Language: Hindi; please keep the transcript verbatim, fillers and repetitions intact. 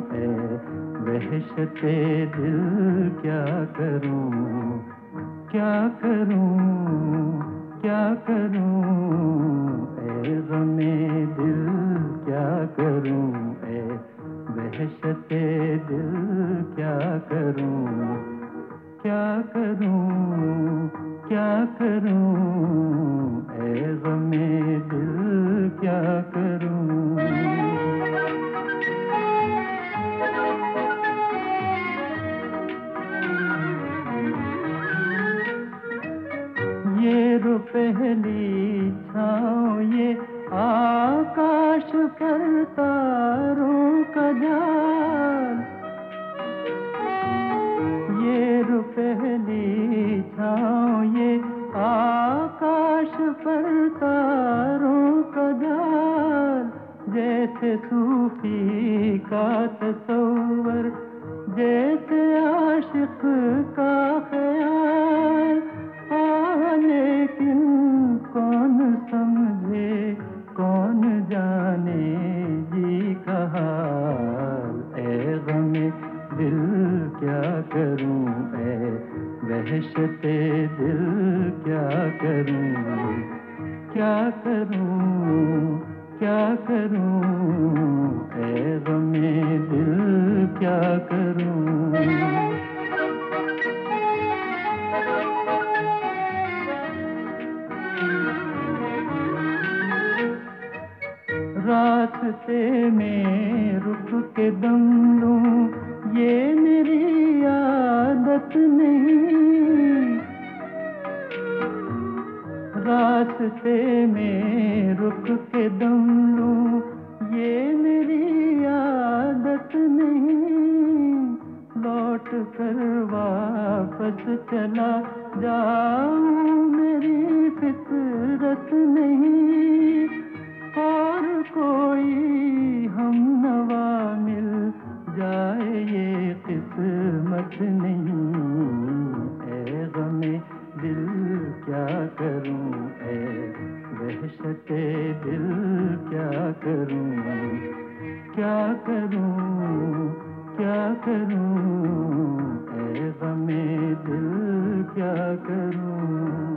ए वहशते दिल क्या करूं, क्या करूं, क्या करूं ए गमे दिल क्या करूं, ए वहशते दिल क्या करूं, क्या करूं, क्या करूं ए गमे दिल क्या करूं। ये रो पहली छाँव ये आकाश पर तारों का जाल, ये रो पहली छाँव ये आकाश पर तारों का जाल, जैसे सूफी का तसव्वुर, जैसे आशिक का ख्याल। आ लेकिन कौन समझे, कौन जाने जी का हाल, ए गमे दिल क्या करूं, ए वहशते दिल क्या करूं, क्या करूं, क्या करूं ए गमे दिल क्या करूं। रास्ते में रुक के दम लूं ये मेरी आदत नहीं, रास्ते में रुक के दम लूं ये मेरी आदत नहीं, लौट कर वापस चला जाऊं मेरी फितरत नहीं, और कोई हम नवा मिल जाए ये किस्मत नहीं, ए गमे दिल क्या करूं, ए वहशते दिल क्या करूं, क्या करूं, क्या करूं ए गमे दिल क्या करूं।